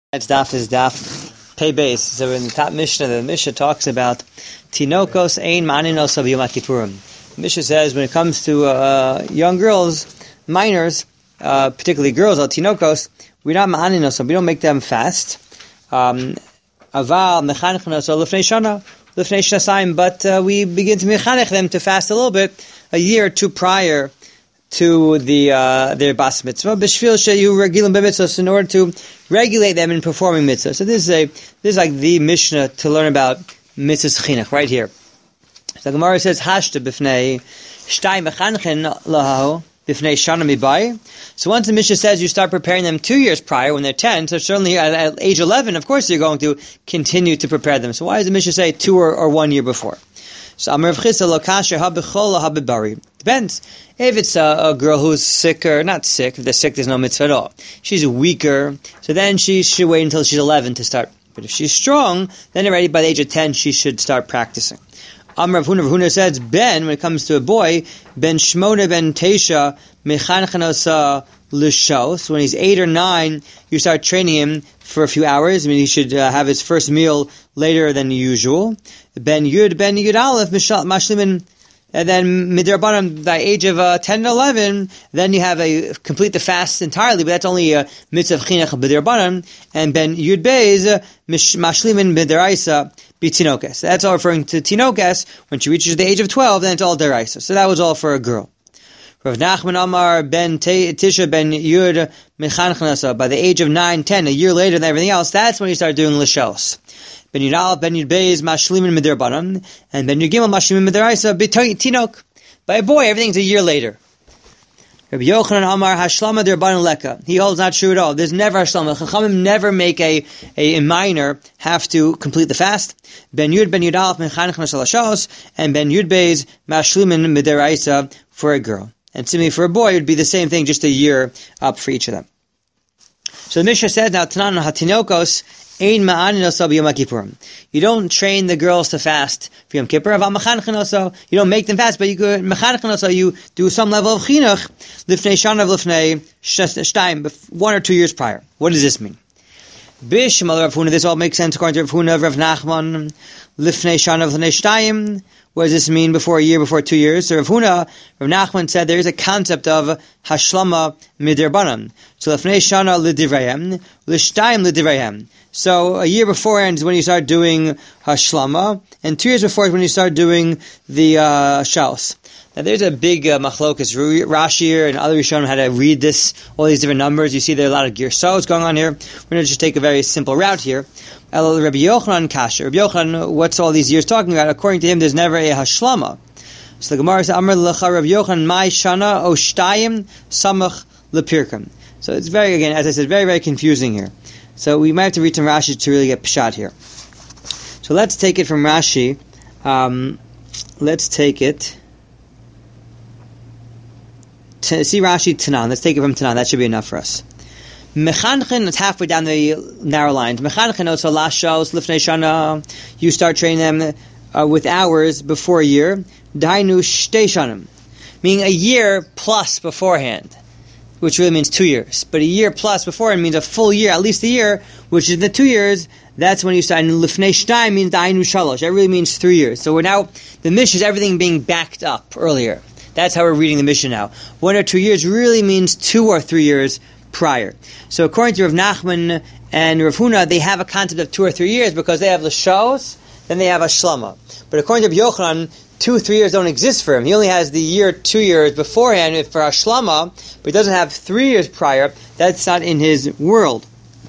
Tonight's daf is daf pay base. So in the top Mishnah, the Mishnah talks about tinokos ein maninos of Yom Kippurim. The Mishnah says when it comes to young girls, minors, particularly girls, tinokos, we're not maninos, we don't make them fast. Aval mechanechnos lefnei shana, lefnei shnasayim, but we begin to mechanech them to fast a little bit, a year or two prior to their bas mitzvah, b'shvil sheyu regilim b'mitzvahs, in order to regulate them in performing mitzvahs. So this is like the Mishnah to learn about mitzvahs chinuch right here. So the Gemara says hashta b'fnei shtay mechanchen laho b'fnei shana mibai. So once the Mishnah says you start preparing them 2 years prior when they're 10, so certainly at age 11, of course you're going to continue to prepare them. So why does the Mishnah say 2 or 1 year before? So Amar Rav Chisda lo kasher ha-b'chol ha-b'bari. Depends. If it's a girl who's sick or not sick, if they're sick, there's no mitzvah at all. She's weaker, so then she should wait until she's 11 to start. But if she's strong, then already by the age of 10, she should start practicing. Amar Rav Huna says, Ben, when it comes to a boy, Ben Shmona Ben Teisha mechanchanosa l'shos. When he's 8 or 9, you start training him for a few hours. I mean, he should have his first meal later than usual. Ben Yud Aleph mashlimin. And then midrabanan, by age of 10 and 11, then you have a complete the fast entirely, but that's only a mitzvah chinuch midrabanan. And ben yud beis mashlimin midaraisa b'tinokes. That's all referring to tinokes. When she reaches the age of 12, then it's all deraisa. So that was all for a girl. Rav Nachman Amar ben Tisha ben Yud mechanechnasa. By the age of 9, 10, a year later than everything else, that's when you start doing l'shos. Ben Yud Aleph, Ben Yud Beis, Mashlimin Midirbanan, and Ben Yud Gimel, Mashlimin Midiraisa, Tinok. By a boy, everything's a year later. Rabbi Yochanan Amar, Hashlama Dirbanan Leka. He holds not true at all. There's never Hashlama. Chachamim never make a minor have to complete the fast. Ben Yud Aleph, Mechanechnas Alashos, and Ben Yud Beis, Mashlimin Midiraisa for a girl. And similarly for a boy, it would be the same thing, just a year up for each of them. So the Mishnah says, now, Tanan HaTinokos, Ein ma'aninos b'Yom Kippurim. You don't train the girls to fast for Yom Kippur. You don't make them fast, but you could mechanechenoso. You do some level of chinuch lifnei shana lifnei shtayim, 1 or 2 years prior. What does this mean? Bishmal Rav Huna. This all makes sense according to Rav Huna, Rav Nachman. Lifnei shana lifnei shtayim. What does this mean? Before a year, before 2 years? So Rav Huna, Rav Nachman said there is a concept of hashlama midirbanan. So lifnei shana l'divrayim, l'shtayim l'divrayim. So a year beforehand is when you start doing hashlama, and 2 years before is when you start doing the shaus. Now there's a big machlokas. Rashi and other Rishonim had to read this, all these different numbers. You see there are a lot of girsos going on here. We're going to just take a very simple route here. Rabbi Yochanan kasher. Rabbi Yochanan, what's all these years talking about? According to him, there's never a hashlama. So the Gemara says, Amar lecha Rabbi Yochanan, mai shana o shtayim samach lepirkam. So it's very, again, as I said, very, very confusing here. So we might have to read some Rashi to really get pshat here. So let's take it from Rashi. Let's take it. See Rashi Tanan. Let's take it from Tanan. That should be enough for us. Mechanchen, it's halfway down the narrow lines. Mechanchen also lashos lifnei shana. You start training them with hours before a year. Dainu shtei shanim, meaning a year plus beforehand, which really means 2 years. But a year plus beforehand means a full year, at least a year, which is the 2 years. That's when you start. And lifnei shtayim means dainu shalosh. That really means 3 years. So we're now, the Mishnah is everything being backed up earlier. That's how we're reading the Mishnah now. 1 or 2 years really means 2 or 3 years prior. So according to Rav Nachman and Rav Huna, they have a concept of 2 or 3 years because they have l'shos, then they have a shlama. But according to Rav Yochanan, 2 or 3 years don't exist for him. He only has the year 2 years beforehand for a shlama, but he doesn't have 3 years prior. That's not in his world.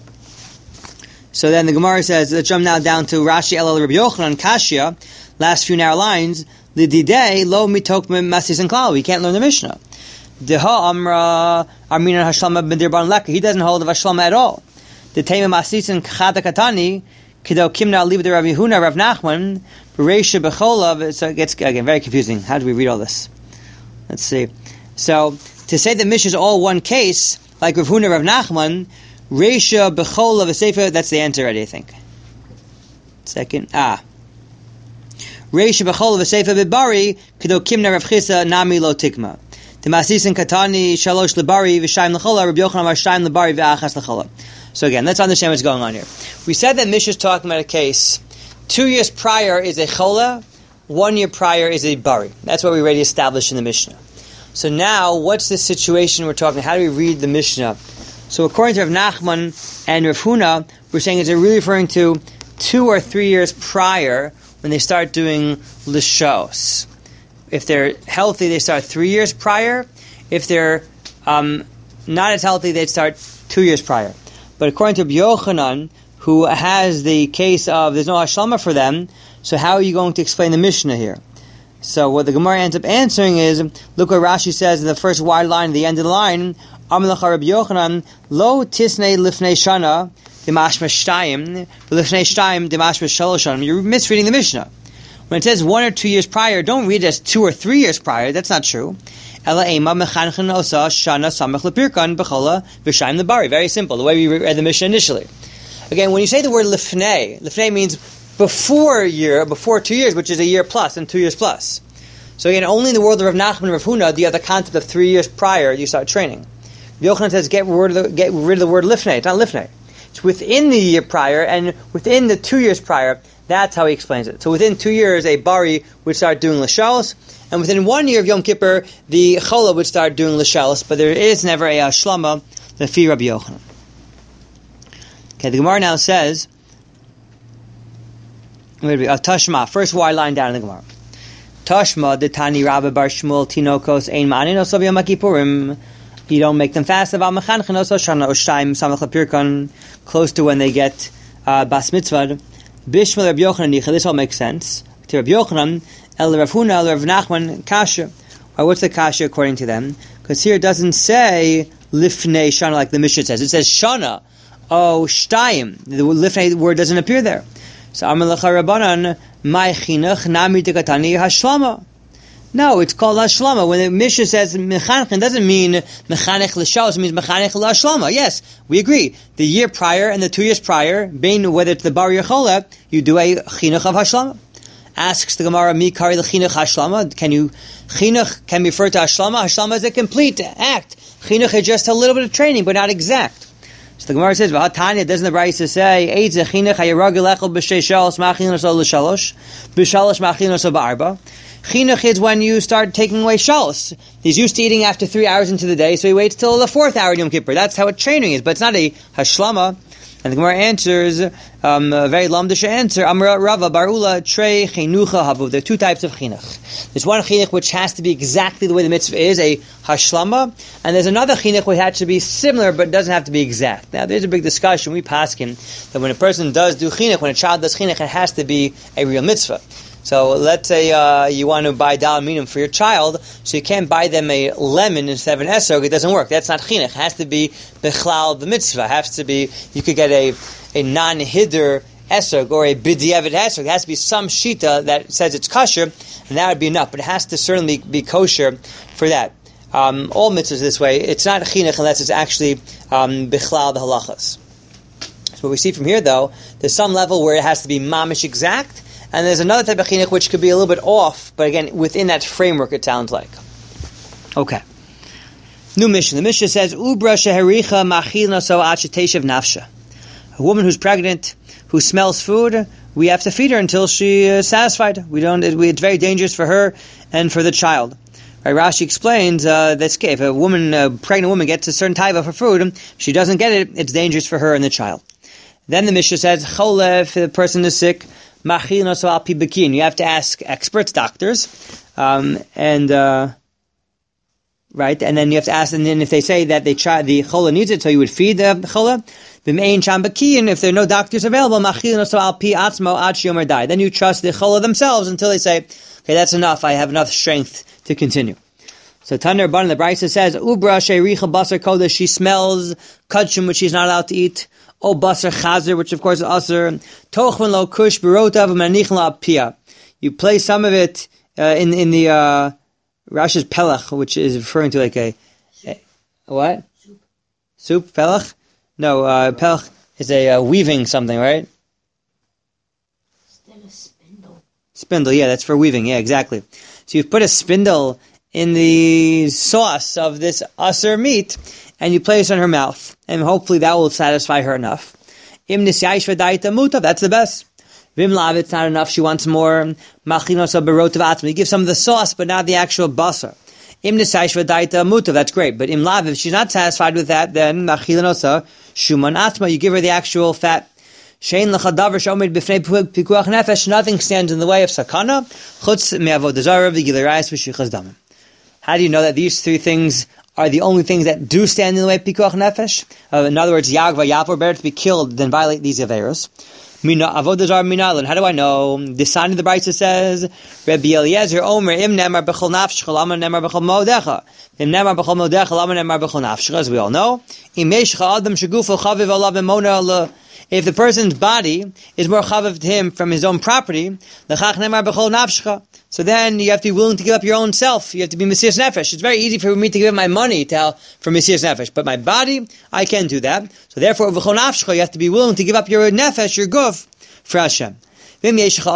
So then the Gemara says, let's jump now down to Rashi El Rabbi Yochanan Kashya, last few narrow lines. L'didei lo mitok masis and klal. We can't learn the Mishnah. Deha amra armina hashlama b'dirban leka. He doesn't hold of hashlama at all. The tema masis and chada katani kido kimna liv de Rabbi Huna Rav Nachman b'reisha b'cholav. So it gets again very confusing. How do we read all this? Let's see. So to say that Mishnah is all one case, like Rav Huna Rav Nachman, reisha b'cholav v'sefer. That's the answer already, I think. Second. Reisha b'cholav v'sefer b'bari kido kimna Rav Chisda nami lo tikma. Masisin katani shalosh lebari v'shayim lechola. Rabbi Yochanan amar shayim lebari v'achas lechola. So again, let's understand what's going on here. We said that Mishnah is talking about a case. 2 years prior is a chola, 1 year prior is a bari. That's what we already established in the Mishnah. So now, what's the situation we're talking? How do we read the Mishnah? So according to Rav Nachman and Rav Huna, we're saying it's really referring to 2 or 3 years prior when they start doing lishos. If they're healthy, they start 3 years prior. If they're not as healthy, they'd start 2 years prior. But according to Rabbi Yochanan, who has the case of there's no hashlama for them, so how are you going to explain the Mishnah here? So what the Gemara ends up answering is, look what Rashi says in the first wide line, at the end of the line, Amalacha Rabbi Yochanan, Lo tisnei lifnei shana, dimashma shtayim, lifnei shtayim, dimashma shalosh shana. You're misreading the Mishnah. When it says 1 or 2 years prior, don't read it as 2 or 3 years prior. That's not true. Very simple, the way we read the Mishnah initially. Again, when you say the word lifnei means before a year, before 2 years, which is a year plus and 2 years plus. So again, only in the world of Rav Nachman and Rav Huna do you have the concept of 3 years prior you start training. Yochanan says get rid of the word lifnei. It's not lifnei. It's within the year prior and within the 2 years prior. That's how he explains it. So within 2 years, a bari would start doing l'shalos, and within 1 year of Yom Kippur, the chola would start doing l'shalos, but there is never a shlama, the fi Rabbi Yochanan. Okay, the Gemara now says, Tashma, first wide line down in the Gemara. Tashma, the Tani Rabba Bar Shmuel Tinokos Ein Manin Osav Yom Kippurim. You don't make them fast. Close to when they get bas mitzvah. Bishma Rabbi Yochanan Nicha. This all makes sense. To Rabbi Yochanan, El Rav Huna, El Rav Nachman, Kasha. Or what's the Kasha according to them? Because here it doesn't say Lifnei Shana like the Mishnah says. It says Shana. Oh, Shtayim. The Lifnei word doesn't appear there. So Amalacha Rabbanan, Mai Chinuch Nami Dekatani Hashlama. No, it's called Hashlama. When the Mishnah says Mechanech, it doesn't mean Mechanech L'Shalos, it means Mechanech L'Hashlama. Yes, we agree. The year prior and the 2 years prior, whether it's the Bar Yechola, you do a Chinuch of Hashlama. Asks the Gemara, Mi Kari L'Chinuch Hashlama? Chinuch can be referred to Hashlama? Hashlama is a complete act. Chinuch is just a little bit of training, but not exact. So the Gemara says, Tanya, doesn't the Brayso say, Eitzeh Chinuch hayaragil echol b'shei shalos ma'achin oso l'shalosh, b'shalosh ma'achin oso ba'arba. Chinuch is when you start taking away shalos. He's used to eating after 3 hours into the day, so he waits till the 4th hour in Yom Kippur. That's how training is, but it's not a hashlama. And the Gemara answers, a very lamdish answer, Amra Rava Barula Trei Chinucha Havu. There are 2 types of chinuch. There's one chinuch which has to be exactly the way the mitzvah is, a hashlama, and there's another chinuch which has to be similar but doesn't have to be exact. Now there's a big discussion. We paskin that when a person does do chinuch, when a child does chinuch, it has to be a real mitzvah. So let's say you want to buy dal minim for your child, so you can't buy them a lemon instead of an esrog. It doesn't work. That's not chinuch. It has to be bechlal the mitzvah. It has to be, you could get a non-hiddur esrog or a b'diavad esrog. It has to be some shita that says it's kosher, and that would be enough. But it has to certainly be kosher for that. All mitzvahs this way. It's not chinuch unless it's actually bechlal the halachas. So what we see from here, though, there's some level where it has to be mamish exact. And there's another type of chinuch which could be a little bit off, but again, within that framework, it sounds like. Okay. New Mishnah. The Mishnah says, Ubra shehericha machil naso ad sheteshev nafsha. A woman who's pregnant, who smells food, we have to feed her until she is satisfied. It's very dangerous for her and for the child. Right, Rashi explains that if a pregnant woman gets a certain type of her food, if she doesn't get it, it's dangerous for her and the child. Then the Mishnah says, Chole, if the person is sick, you have to ask experts, doctors, right? And then you have to ask, and then if they say that the chola needs it, so you would feed the chola. If there are no doctors available, then you trust the chola themselves until they say, okay, that's enough, I have enough strength to continue. So Tanner Ban, the Brisa says, Ubra she'richa basar kodesh, she smells kudshim, which she's not allowed to eat. O basar chazer, which of course is asr. Tochvan lo kush barotav manichin la pia. You place some of it in the Rashi's pelach, which is referring to like a what? Soup pelach? No, pelach is a weaving something, right? Instead of spindle. Spindle, yeah, that's for weaving. Yeah, exactly. So you put a spindle in the sauce of this asur meat, and you place it on her mouth, and hopefully that will satisfy her enough. Im nisyayish v'daita mutav, that's the best. Vim lav, it's not enough, she wants more. Machinosa berotav atzma, you give some of the sauce, but not the actual basar. Im nisyayish v'daita mutav, that's great. But im lav, if she's not satisfied with that, then machinosa shuman atzma, you give her the actual fat. Shein l'chadavar shomid b'fnei pikuach nefesh, nothing stands in the way of sakana. Chutz me'avodah zarah v'gilei rayos v'shichas damim. How do you know that these three things are the only things that do stand in the way of pikuach nefesh? In other words, yag v'yavor, better to be killed than violate these averos. Mina avodah zarah minalin. How do I know? The sign of the Brisa says, Rabbi Eliezer Omer im nemar b'chol nafshcha lama nemar b'chol modecha. Im nemar b'chol modecha lama nemar b'chol nafshcha. As we all know, im yeshcha adam shegufo chaviv alav emona ala. If the person's body is more chaviv to him from his own property, l'chach nemar b'chol nafshcha. So then you have to be willing to give up your own self. You have to be Mesiras Nefesh. It's very easy for me to give up my money for Mesiras Nefesh, but my body, I can't do that. So therefore, v'chol nafshcha, you have to be willing to give up your nefesh, your guf, for Hashem. If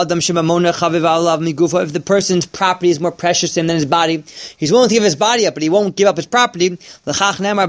the person's property is more precious to him than his body, he's willing to give his body up, but he won't give up his property. Even with all your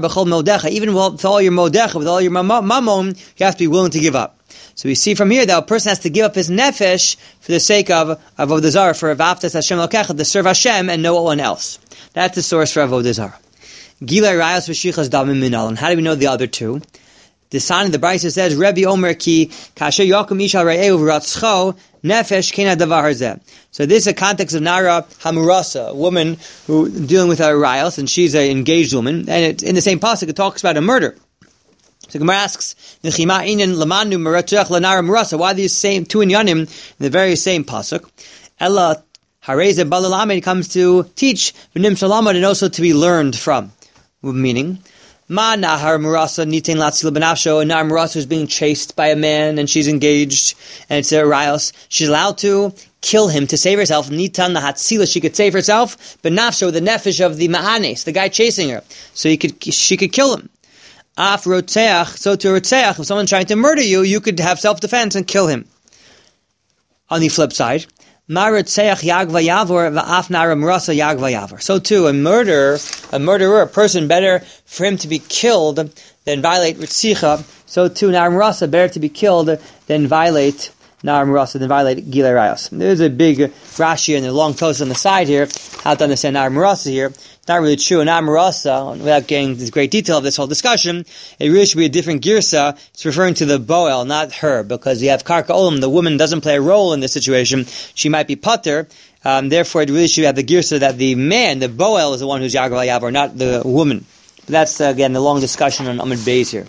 modecha, with all your mammon, you have to be willing to give up. So we see from here that a person has to give up his nefesh for the sake of avodah zarah, for avavtas Hashem Elokecha, to serve Hashem and no one else. That's the source for avodah zarah. Gilei rayos v'shichas damim minalin. How do we know the other two? The sign of the Brisa says, Rebbe Omer ki kasher yakum ish al re'ehu v'ratzcho nefesh kena davar hazeh. So this is a context of Nara Hamurasa, a woman who dealing with a rayos, and she's an engaged woman, and it's in the same pasuk it talks about a murder. So Gemara asks, Nechima inin lamanu meratzach lanara murasa. Why these same two inyanim in the very same pasuk? Ella hareze balalamed comes to teach v'nim shalamad and also to be learned from. Meaning, Ma nahar murasa nitin latzil benafsho. A nahar murasa is being chased by a man and she's engaged and it's a rayos. She's allowed to kill him to save herself. Nitan lahatzila, she could save herself, but nafsho, the nefesh of the ma'anes, the guy chasing her, so she could kill him. Af rotzeach, so to rotzeach, if someone's trying to murder you, you could have self-defense and kill him. On the flip side, ma rotzeach yag vayavor va'af nara murasa yag vayavor. So too, a murderer, a person better for him to be killed than violate ritzicha. So too, nara murasa, better to be killed than violate nara murasa, than violate gilei rayos. There's a big Rashi and a long toast on the side here, how to understand nara murasa here. It's not really true. Nara murasa, without getting into great detail of this whole discussion, it really should be a different girsa. It's referring to the boel, not her, because you have karka olam. The woman doesn't play a role in this situation. She might be pater. Therefore, it really should have the girsa that the man, the boel, is the one who's yagav yavar, not the woman. But that's, again, the long discussion on Amud Beis here.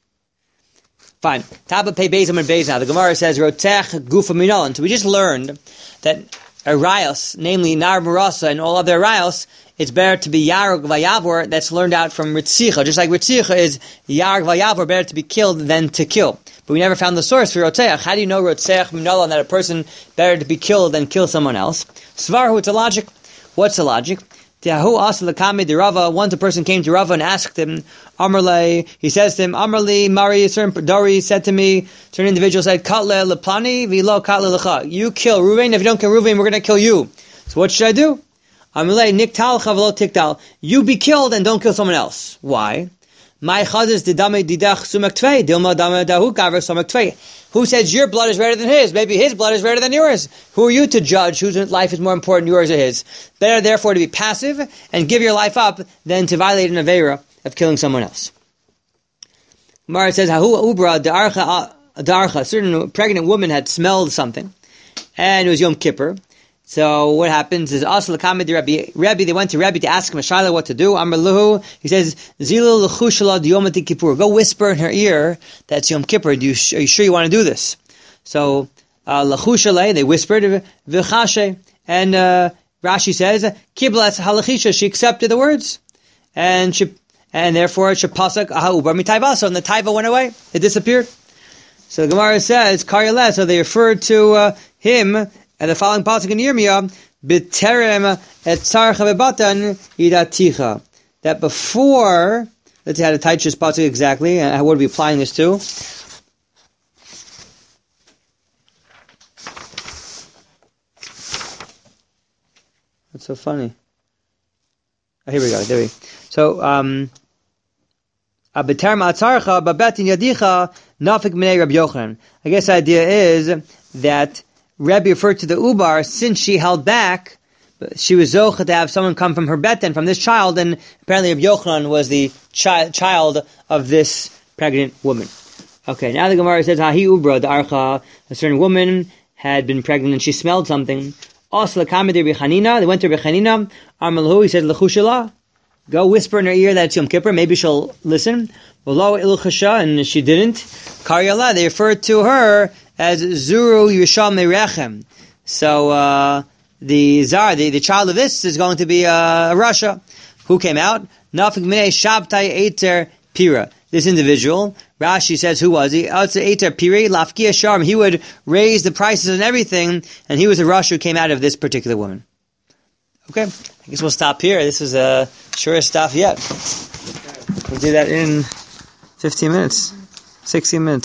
Fine. Taba pei beis Amud Beis now. The Gemara says, Rotech gufa minalin. So we just learned that a rayos, namely nar murasa and all other rayos, it's better to be yarg vayavor, that's learned out from ritzicha. Just like ritzicha is yarg vayavor, better to be killed than to kill. But we never found the source for rotzeach. How do you know rotzeach minalin, that a person better to be killed than kill someone else? Svarhu, it's a logic. What's the logic? Once a person came to Rava and asked him, Amarle, he says to him, Amarli, Mari, certain Dori said to me, certain individual said, Katle leplani, vilo katle lecha. You kill Reuven, if you don't kill Reuven, we're going to kill you. So what should I do? Amarle, niktal chavalo tiktal. You be killed and don't kill someone else. Why? My chazis didame didach sumak tvei, dilma dame dahu gaver sumak tvei. Who says your blood is better than his? Maybe his blood is better than yours. Who are you to judge whose life is more important, yours or his? Better, therefore, to be passive and give your life up than to violate an avera of killing someone else. Mara says, Hahu ubra darcha. A certain pregnant woman had smelled something, and it was Yom Kippur. So what happens is Rebbe, they went to Rebbe to ask him a what to do. Amar Luhu, he says, Zilu l'chushala d'yom kippur. Go whisper in her ear that's Yom Kippur. Are you sure you want to do this? So l'chushala, they whispered v'chashe, and Rashi says kiblas halachisha. She accepted the words, and therefore shepasak ahaubar mitayvaso, and the taiva went away. It disappeared. So the Gemara says karyaleh. So they referred to him. And the following pasuk in Yirmiyah, b'terem et tzarcha bebatan idaticha. That before, let's see how to touch this pasuk exactly, and what are we applying this to? That's so funny. Here we go. So, Abetar ma'atzarcha babetin yadicha nafik minei Rabbi Yochanan. I guess the idea is that Rabbi referred to the ubar since she held back. She was zocha to have someone come from her betin, from this child, and apparently Rabbi Yochanan was the child of this pregnant woman. Okay, now the Gemara says, Hahi ubra, the archa, a certain woman had been pregnant and she smelled something. Also, they went to Rabbi Chanina, Amalhu, he said, L'chushala, go whisper in her ear that it's Yom Kippur, maybe she'll listen. And she didn't. Karyala, they referred to her as Zuru Yishal Merechem. So, the Zar, the child of this is going to be Russia. Who came out? Nafik Minei Shabtai Eter Pira. This individual, Rashi says, who was he? Eter Piri Lafkia Sharm. He would raise the prices and everything, and he was a Russia who came out of this particular woman. Okay, I guess we'll stop here. This is the surest stuff yet. We'll do that in 15 minutes, 16 minutes.